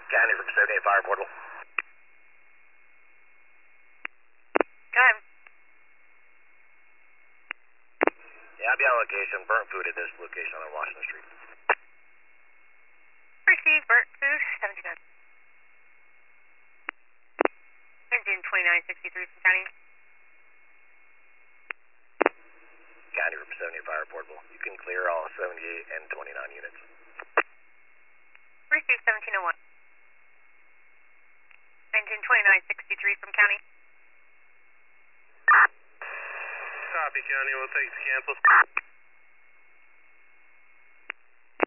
County from 78 Fire Portable. Go ahead. Yeah, I'll be on location. Burnt food at this location on Washington Street. Receive burnt food, 79. Engine 2963 from County. County from 78 Fire Portable. You can clear all 78 and 29 units. Receive 1701. Engine 2963 from County. Copy, County. We'll take the cancel.